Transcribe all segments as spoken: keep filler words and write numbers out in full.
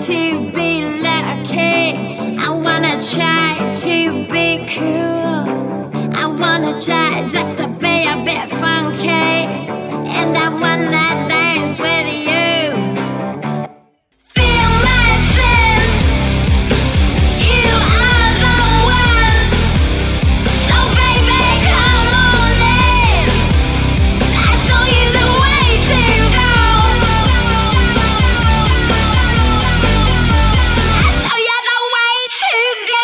to be lucky. I wanna try to be cool. I wanna try just to be a bit funky. And I wanna dance with you. Feel my sin. You are the one. So baby, come on in. I'll show you the way to go. I'll show you the way to go.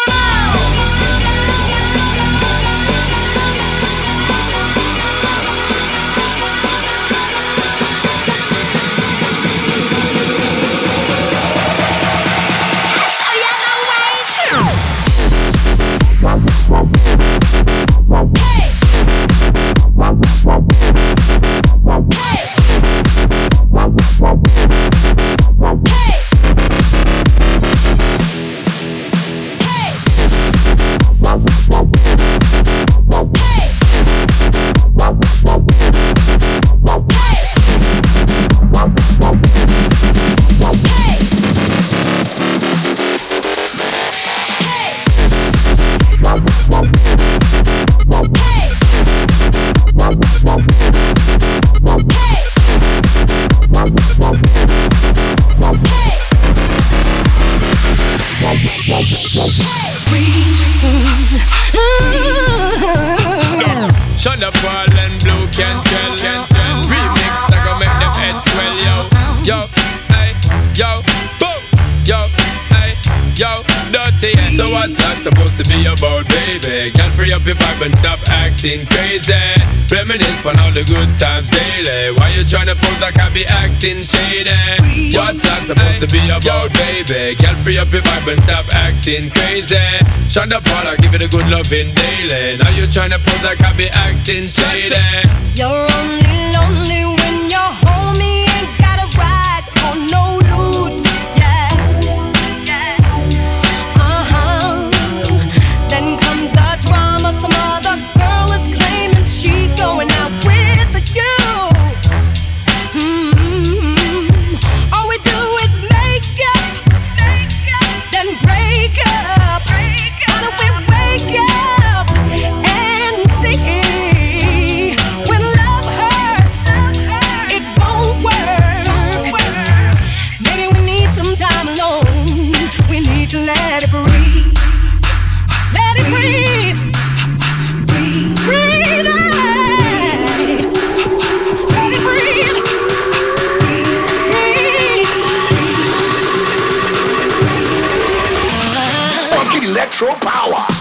Shonda Paul and Blue Cantrell, remix I gon' make them head swell, yo. Yo, ay, yo, boom, yo, ay, yo, dirty. So what's that supposed to be about, baby? Can't free up your vibe and stop acting crazy. Reminisce on all the good times daily. Why you tryna pose like I be acting shady? What's that supposed to be about, baby? Can't free up your vibe and stop acting crazy. Shonda Paul, I give it a good loving daily. Now you tryna pose like I be acting shady. You're only lonely when you're home. You ain't got a ride or no loot. Yeah, yeah. Uh-huh. Then comes the drama. Some other girl is claiming she's going out with you. Mm-hmm. All we do is make up, then break up. How do we wake up and see when love hurts? It won't work. Maybe we need some time alone. We need to let it breathe. Let it breathe. Breathe out. Let it breathe. Breathe. Funky electro power.